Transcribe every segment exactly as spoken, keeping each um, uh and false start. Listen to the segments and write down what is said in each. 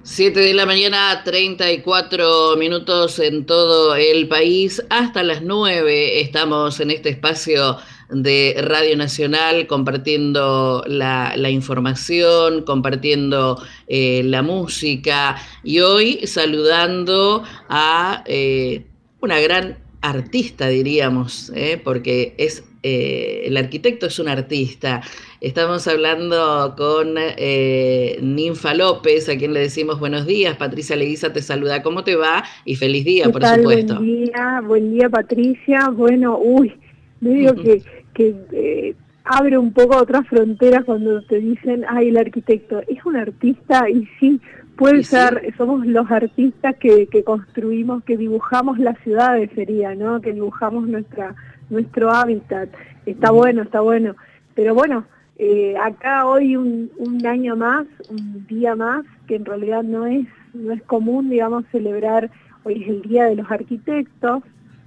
Siete de la mañana, treinta y cuatro minutos en todo el país. Hasta las nueve estamos en este espacio de Radio Nacional compartiendo la, la información, compartiendo eh, la música y hoy saludando a eh, una gran artista, diríamos, ¿eh? Porque es eh, el arquitecto es un artista. Estamos hablando con eh, Ninfa López, a quien le decimos buenos días. Patricia Leguiza te saluda. ¿Cómo te va? Y feliz día, ¿Qué por tal? Buen supuesto. día, buen día Patricia. Bueno, uy, me digo que, que eh, abre un poco otras fronteras cuando te dicen, ay, el arquitecto es un artista y sí, puede ¿Y ser, sí? somos los artistas que, que construimos, que dibujamos las ciudades sería, ¿no? Que dibujamos nuestra nuestro hábitat. Está Uh-huh. bueno, está bueno. Pero bueno, eh, acá hoy un, un año más, un día más, que en realidad no es, no es común, digamos, celebrar. Hoy es el Día de los Arquitectos,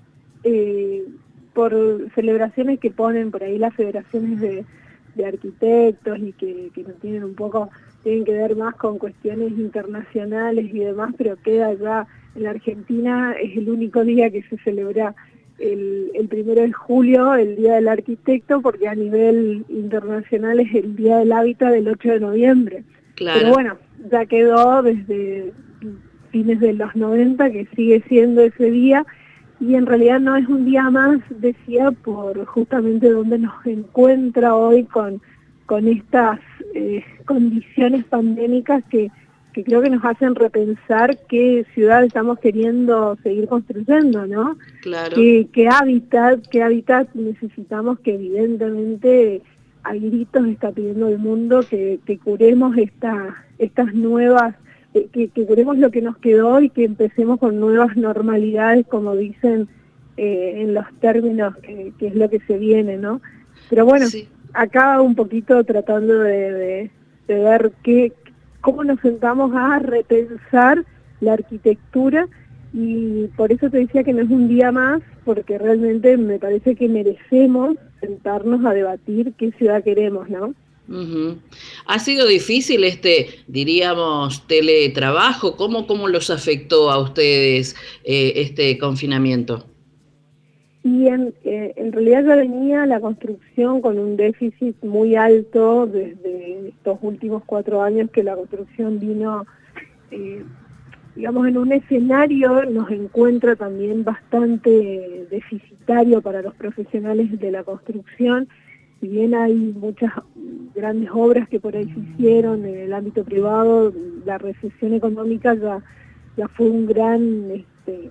eh, por celebraciones que ponen por ahí las federaciones de, de arquitectos y que, que no tienen un poco, tienen que ver más con cuestiones internacionales y demás, pero queda ya en la Argentina, es el único día que se celebra el, el primero de julio, el Día del Arquitecto, porque a nivel internacional es el Día del Hábitat del ocho de noviembre. Claro. Pero bueno, ya quedó desde fines de los noventa que sigue siendo ese día, y en realidad no es un día más, decía, por justamente donde nos encuentra hoy con, con estas eh, condiciones pandémicas que, que creo que nos hacen repensar qué ciudad estamos queriendo seguir construyendo, ¿no? Claro. ¿Qué, qué hábitat, qué hábitat necesitamos, que evidentemente a gritos está pidiendo el mundo que, que curemos esta, estas nuevas, eh, que, que curemos lo que nos quedó y que empecemos con nuevas normalidades, como dicen eh, en los términos que, que es lo que se viene, ¿no? Pero bueno, Sí. acá un poquito tratando de, de, de ver qué, cómo nos sentamos a repensar la arquitectura, y por eso te decía que no es un día más, porque realmente me parece que merecemos sentarnos a debatir qué ciudad queremos, ¿no? Uh-huh. ¿Ha sido difícil este, diríamos, teletrabajo? ¿Cómo, cómo los afectó a ustedes eh, este confinamiento? Y en, eh, en realidad ya venía la construcción con un déficit muy alto desde estos últimos cuatro años que la construcción vino, eh, digamos, en un escenario, nos encuentra también bastante deficitario para los profesionales de la construcción. Si bien hay muchas grandes obras que por ahí se hicieron en el ámbito privado, la recesión económica ya, ya fue un gran... Este,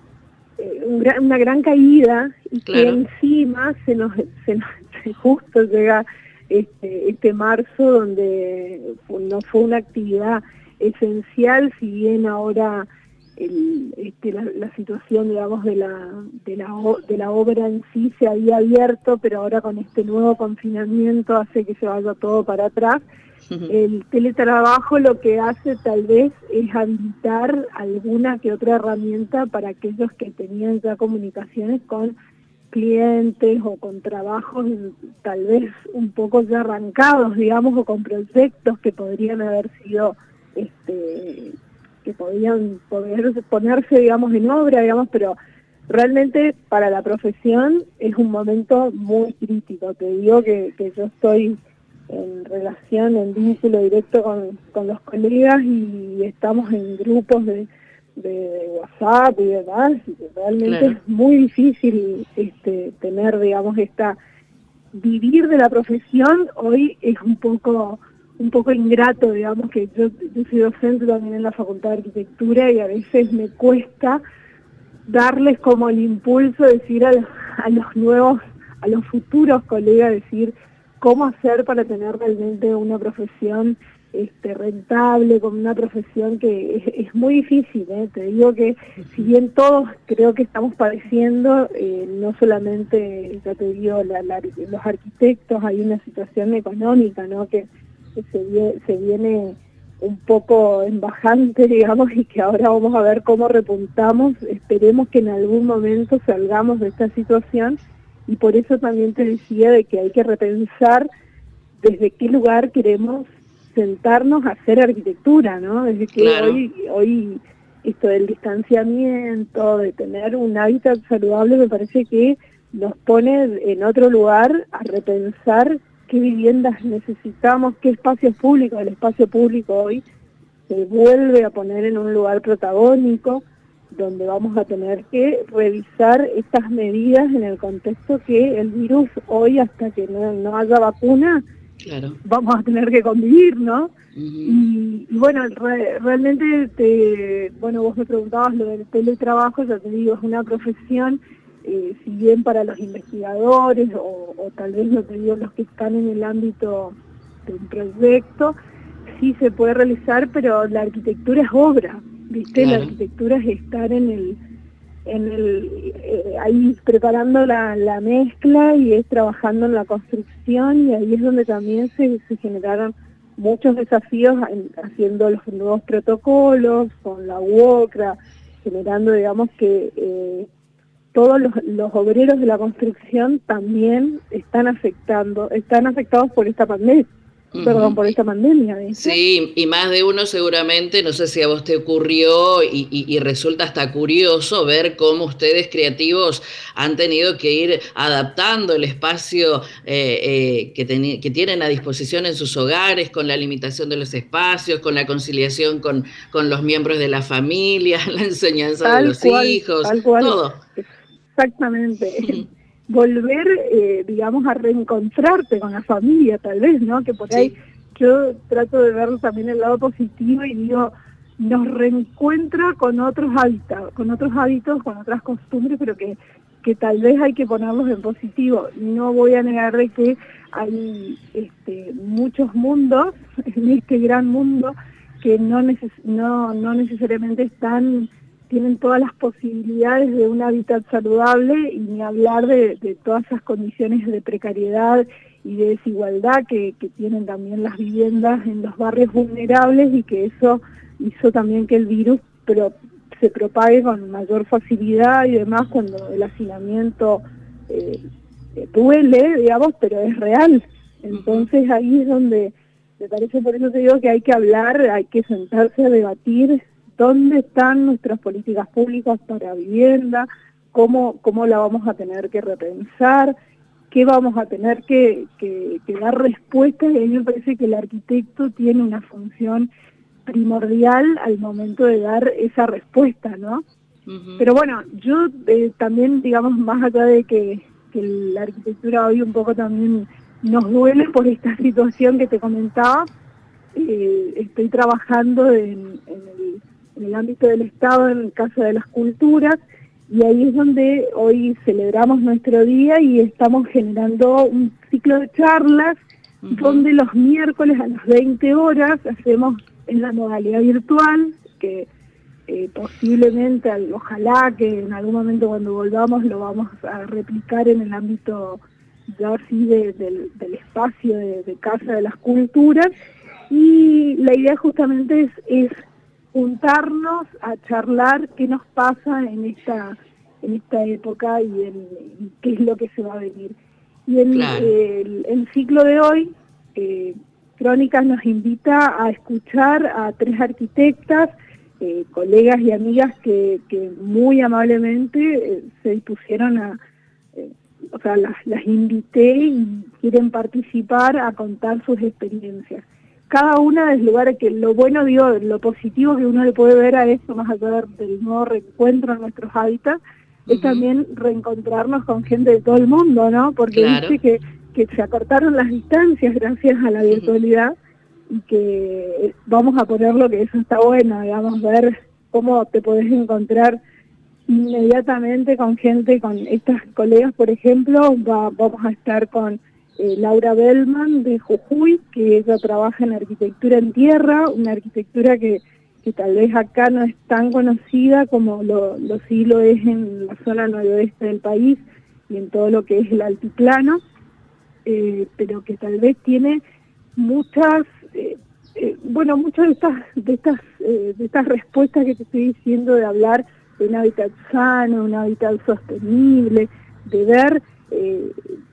Un gran, una gran caída, y claro, que encima se nos, se nos justo llega este, este marzo, donde no fue una actividad esencial, si bien ahora el, este, la, la situación, digamos, de la, de, la, de la obra en sí se había abierto, pero ahora con este nuevo confinamiento hace que se vaya todo para atrás. El teletrabajo lo que hace tal vez es habilitar alguna que otra herramienta para aquellos que tenían ya comunicaciones con clientes o con trabajos tal vez un poco ya arrancados, digamos, o con proyectos que podrían haber sido, este, que podían poder ponerse, digamos, en obra, digamos, pero realmente para la profesión es un momento muy crítico. Te digo que, que yo estoy en relación, en vínculo directo con, con los colegas, y estamos en grupos de, de WhatsApp y demás, y realmente claro, es muy difícil este, tener, digamos, esta, vivir de la profesión hoy es un poco un poco ingrato, digamos, que yo, yo soy docente también en la Facultad de Arquitectura, y a veces me cuesta darles como el impulso, decir a, a los nuevos, a los futuros colegas, decir cómo hacer para tener realmente una profesión este, rentable, con una profesión que es, es muy difícil, ¿eh? Te digo que si bien todos creo que estamos padeciendo, eh, no solamente, ya te digo, la, la, los arquitectos, hay una situación económica, ¿no? que, que se, se viene un poco en bajante, digamos, y que ahora vamos a ver cómo repuntamos. Esperemos que en algún momento salgamos de esta situación. Y por eso también te decía de que hay que repensar desde qué lugar queremos sentarnos a hacer arquitectura, ¿no? Desde que claro. hoy, hoy esto del distanciamiento, de tener un hábitat saludable, me parece que nos pone en otro lugar a repensar qué viviendas necesitamos, qué espacios públicos. El espacio público hoy se vuelve a poner en un lugar protagónico, donde vamos a tener que revisar estas medidas en el contexto que el virus hoy, hasta que no, no haya vacuna, claro. vamos a tener que convivir, ¿no? Uh-huh. y, y bueno, re, realmente, te, bueno, vos me preguntabas lo del teletrabajo, ya te digo, es una profesión, eh, si bien para los investigadores, o, o tal vez, no te digo, los que están en el ámbito del proyecto, sí se puede realizar, pero la arquitectura es obra, ¿viste? Claro. La arquitectura es estar en el, en el eh, ahí preparando la, la mezcla, y es trabajando en la construcción, y ahí es donde también se, se generaron muchos desafíos en, haciendo los nuevos protocolos, con la U O C R A, generando, digamos, que eh, todos los, los obreros de la construcción también están afectando, están afectados por esta pandemia. Uh-huh. Perdón, por esta pandemia, ¿viste? Sí, y más de uno seguramente, no sé si a vos te ocurrió, y, y, y resulta hasta curioso ver cómo ustedes creativos han tenido que ir adaptando el espacio eh, eh, que, ten, que tienen a disposición en sus hogares, con la limitación de los espacios, con la conciliación con, con los miembros de la familia, la enseñanza tal de los cual, hijos, tal cual. todo. Exactamente. Uh-huh. Volver, eh, digamos, a reencontrarte con la familia, tal vez, ¿no? Que por ahí sí. Yo trato de ver también el lado positivo y digo, nos reencuentra con otros hábitos, con otros hábitos, con otras costumbres, pero que, que tal vez hay que ponerlos en positivo. No voy a negar de que hay este, muchos mundos, en este gran mundo, que no, neces- no, no necesariamente están... tienen todas las posibilidades de un hábitat saludable, y ni hablar de, de todas esas condiciones de precariedad y de desigualdad que, que tienen también las viviendas en los barrios vulnerables, y que eso hizo también que el virus pero se propague con mayor facilidad y demás, cuando el hacinamiento eh, duele, digamos, pero es real. Entonces ahí es donde me parece, por eso te digo que hay que hablar, hay que sentarse a debatir dónde están nuestras políticas públicas para vivienda, cómo, cómo la vamos a tener que repensar, qué vamos a tener que, que, que dar respuesta, y a mí me parece que el arquitecto tiene una función primordial al momento de dar esa respuesta, ¿no? Uh-huh. Pero bueno, yo eh, también, digamos, más allá de que, que la arquitectura hoy un poco también nos duele por esta situación que te comentaba, eh, estoy trabajando en, en el en el ámbito del Estado, en Casa de las Culturas, y ahí es donde hoy celebramos nuestro día y estamos generando un ciclo de charlas, uh-huh. donde los miércoles a las veinte horas hacemos en la modalidad virtual, que eh, posiblemente, ojalá que en algún momento cuando volvamos lo vamos a replicar en el ámbito ya así de, de, del espacio de, de Casa de las Culturas, y la idea justamente es, es juntarnos a charlar qué nos pasa en esta en esta época y, en, y qué es lo que se va a venir. Y el, claro. el, el ciclo de hoy, eh, Crónicas nos invita a escuchar a tres arquitectas, eh, colegas y amigas que, que muy amablemente eh, se dispusieron a, eh, o sea, las, las invité y quieren participar a contar sus experiencias. Cada una desde lugar que lo bueno, digo, lo positivo que uno le puede ver a esto, más allá del nuevo reencuentro en nuestros hábitats, uh-huh. es también reencontrarnos con gente de todo el mundo, ¿no? Porque claro. viste que, que se acortaron las distancias gracias a la virtualidad, uh-huh. y que vamos a ponerlo, que eso está bueno, digamos, ver cómo te podés encontrar inmediatamente con gente, con estas colegas, por ejemplo, va, vamos a estar con Eh, Laura Bellman de Jujuy, que ella trabaja en arquitectura en tierra, una arquitectura que, que tal vez acá no es tan conocida como lo, lo sí lo es en la zona noroeste del país y en todo lo que es el altiplano, eh, pero que tal vez tiene muchas, eh, eh, bueno, muchas de estas, de estas, eh, de estas respuestas que te estoy diciendo, de hablar de un hábitat sano, un hábitat sostenible, de ver eh,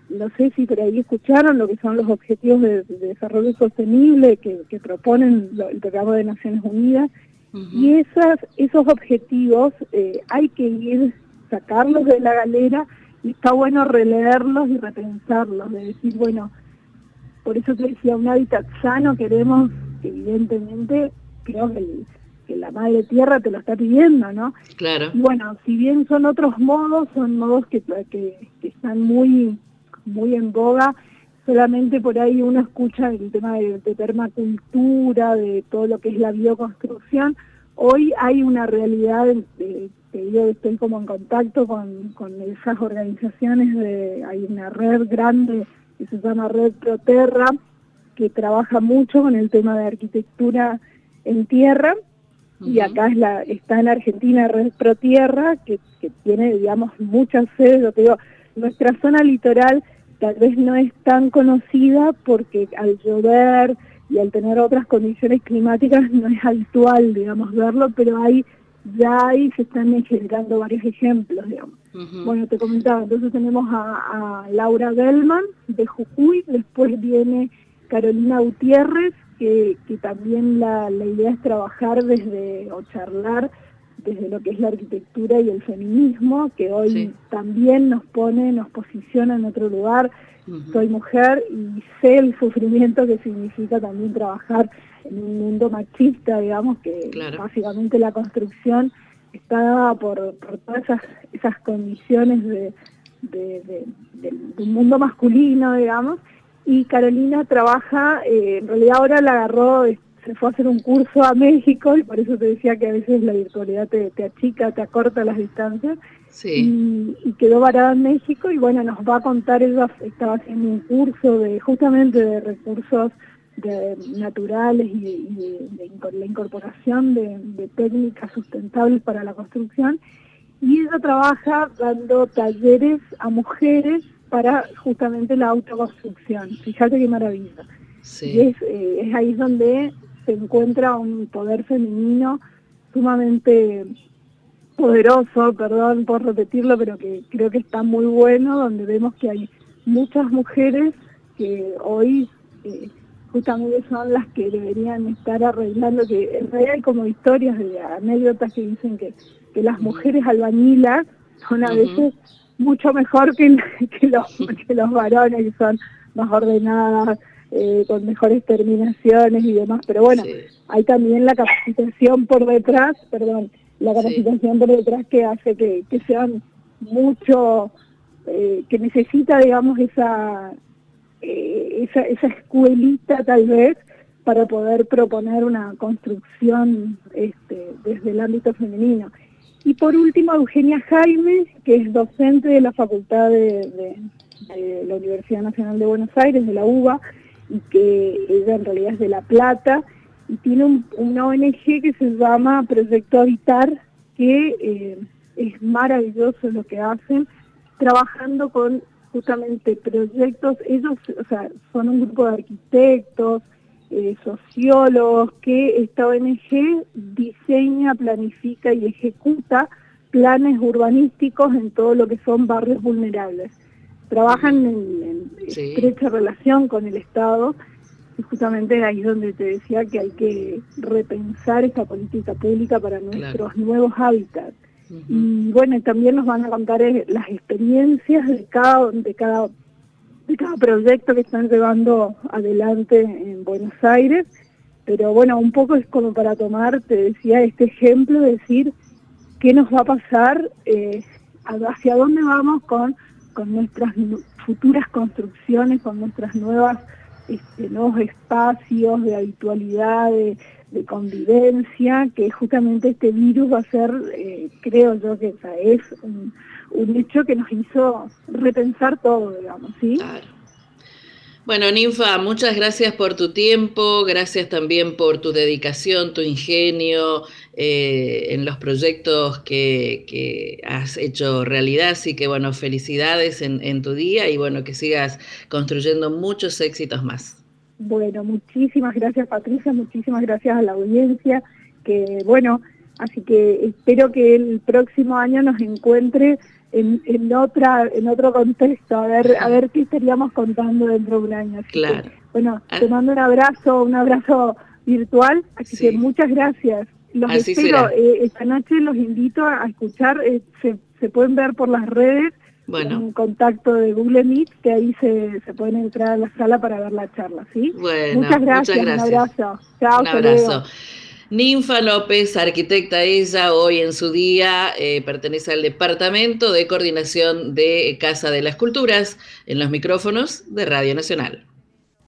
no sé si por ahí escucharon lo que son los objetivos de, de desarrollo sostenible que, que proponen lo, el programa de Naciones Unidas, uh-huh. y esas, esos objetivos eh, hay que ir, sacarlos de la galera, y está bueno releerlos y repensarlos, de decir, bueno, por eso te decía, un hábitat sano queremos, que evidentemente creo que, el, que la madre tierra te lo está pidiendo, ¿no? Claro. Y bueno, si bien son otros modos, son modos que, que, que están muy, muy en boga, solamente por ahí uno escucha el tema de, de permacultura, de todo lo que es la bioconstrucción. Hoy hay una realidad, de, que yo estoy como en contacto con, con esas organizaciones, de, hay una red grande que se llama Red Proterra, que trabaja mucho con el tema de arquitectura en tierra, uh-huh. y acá es la, está en Argentina Red Protierra, que, que tiene, digamos, muchas sedes. Lo que digo, nuestra zona litoral tal vez no es tan conocida porque al llover y al tener otras condiciones climáticas no es habitual, digamos, verlo, pero hay, ya ahí se están generando varios ejemplos, digamos. Uh-huh. Bueno, te comentaba, entonces tenemos a, a Laura Gelman de Jujuy, después viene Carolina Gutiérrez, que, que también la, la idea es trabajar desde, o charlar desde lo que es la arquitectura y el feminismo, que hoy sí. también nos pone, nos posiciona en otro lugar. Uh-huh. Soy mujer y sé el sufrimiento que significa también trabajar en un mundo machista, digamos, que claro. básicamente la construcción está dada por, por todas esas, esas condiciones de, de, de, de, de un mundo masculino, digamos. Y Carolina trabaja, eh, en realidad ahora la agarró, se fue a hacer un curso a México, y por eso te decía que a veces la virtualidad te, te achica, te acorta las distancias, sí. y, y quedó varada en México, y bueno, nos va a contar, ella estaba haciendo un curso de justamente de recursos de, naturales y, de, y de, de la incorporación de, de técnicas sustentables para la construcción, y ella trabaja dando talleres a mujeres para justamente la autoconstrucción. Fíjate qué maravilla. Sí. Y es, eh, es ahí donde se encuentra un poder femenino sumamente poderoso, perdón por repetirlo, pero que creo que está muy bueno, donde vemos que hay muchas mujeres que hoy eh, justamente son las que deberían estar arreglando, que en realidad hay como historias de anécdotas que dicen que, que las mujeres albañilas son a uh-huh. veces mucho mejor que, que, los, que los varones, que son más ordenadas, eh, con mejores terminaciones y demás, pero bueno, sí. hay también la capacitación por detrás, perdón, la capacitación sí. por detrás que hace que, que sean mucho, eh, que necesita, digamos, esa, eh, esa, esa escuelita tal vez para poder proponer una construcción este, desde el ámbito femenino. Y por último, Eugenia Jaime, que es docente de la Facultad de, de, de la Universidad Nacional de Buenos Aires, de la U B A, y que ella en realidad es de La Plata, y tiene un, una O N G que se llama Proyecto Habitar, que eh, es maravilloso lo que hacen, trabajando con justamente proyectos. Ellos, o sea, son un grupo de arquitectos, Eh, sociólogos, que esta O N G diseña, planifica y ejecuta planes urbanísticos en todo lo que son barrios vulnerables. Trabajan en, en sí. estrecha relación con el Estado, y justamente ahí es donde te decía que hay que repensar esta política pública para nuestros claro. nuevos hábitats. Uh-huh. Y bueno, también nos van a contar las experiencias de cada, de cada de cada proyecto que están llevando adelante en Buenos Aires, pero bueno, un poco es como para tomar, te decía, este ejemplo de decir qué nos va a pasar, eh, hacia dónde vamos con, con nuestras futuras construcciones, con nuestras nuevas este, nuevos espacios de habitualidad, de, de convivencia, que justamente este virus va a ser, eh, creo yo que o sea, es un un hecho que nos hizo repensar todo, digamos, ¿sí? Claro. Bueno, Ninfa, muchas gracias por tu tiempo, gracias también por tu dedicación, tu ingenio eh, en los proyectos que, que has hecho realidad, así que bueno, felicidades en, en tu día y bueno, que sigas construyendo muchos éxitos más. Bueno, muchísimas gracias, Patricia, muchísimas gracias a la audiencia, que bueno, Así que espero que el próximo año nos encuentre en, en otra en otro contexto, a ver a ver qué estaríamos contando dentro de un año. Así claro. que, bueno, te mando un abrazo, un abrazo virtual, así sí. que muchas gracias. Los Así espero, será. eh, esta noche los invito a escuchar, eh, se, se pueden ver por las redes, bueno. un contacto de Google Meet, que ahí se, se pueden entrar a la sala para ver la charla, ¿sí? Bueno, muchas gracias, muchas gracias. Un abrazo. Chao, un abrazo. Ninfa López, arquitecta ella, hoy en su día eh, pertenece al Departamento de Coordinación de Casa de las Culturas, en los micrófonos de Radio Nacional.